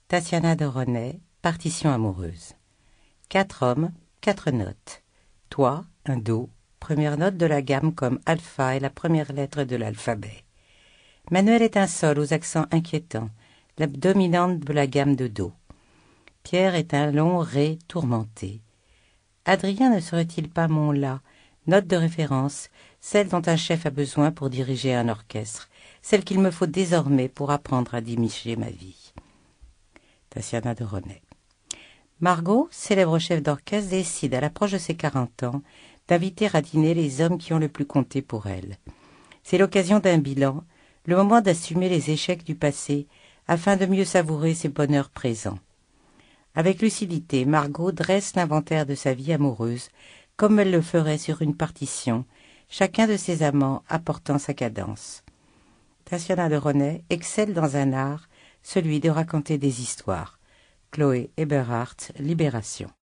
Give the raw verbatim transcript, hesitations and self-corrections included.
Tatiana de René, partition amoureuse. Quatre hommes, quatre notes. Toi, un Do, première note de la gamme comme alpha et la première lettre de l'alphabet. Manuel est un sol aux accents inquiétants, la dominante de la gamme de Do. Pierre est un long Ré tourmenté. Adrien ne serait-il pas mon La, note de référence, celle dont un chef a besoin pour diriger un orchestre, celle qu'il me faut désormais pour apprendre à diriger ma vie. Tatiana de René. Margot, célèbre chef d'orchestre, décide à l'approche de ses quarante ans d'inviter à dîner les hommes qui ont le plus compté pour elle. C'est l'occasion d'un bilan, le moment d'assumer les échecs du passé afin de mieux savourer ses bonheurs présents. Avec lucidité, Margot dresse l'inventaire de sa vie amoureuse comme elle le ferait sur une partition, chacun de ses amants apportant sa cadence. Tatiana de René excelle dans un art, celui de raconter des histoires. Chloé Eberhardt, Libération.